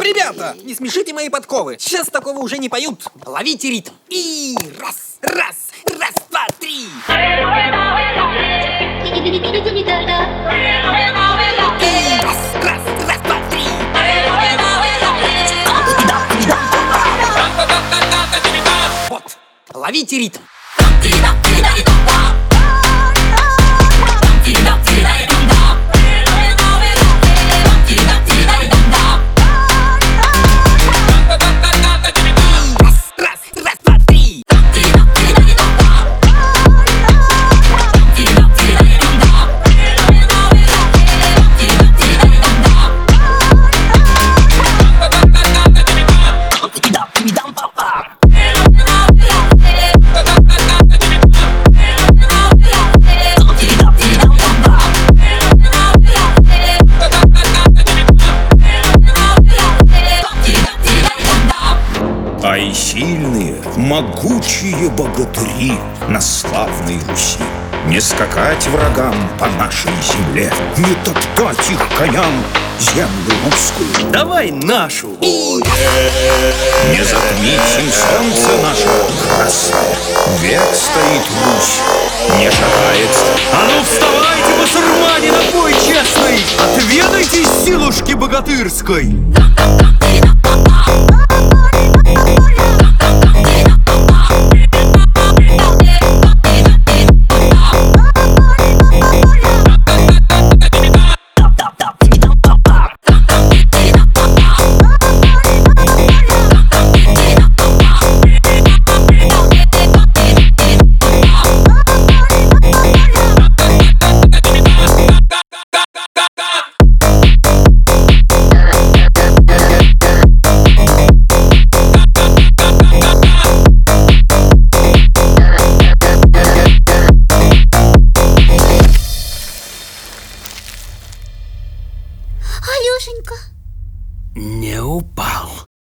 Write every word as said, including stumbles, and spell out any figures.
Ребята, не смешите мои подковы. Сейчас такого уже не поют. Ловите ритм. И раз, раз, раз, два, три. И раз, раз, раз, два, три. Вот, ловите ритм. А и сильные, могучие богатыри на славной Руси. Не скакать врагам по нашей земле, не топтать их коням землю русскую. Давай нашу! Не затмить им солнце наше красное. Век стоит Русь, не шатается. А ну вставайте, басурмане, на бой честный! Отведайте силушки богатырской! Алешенька. Не упал.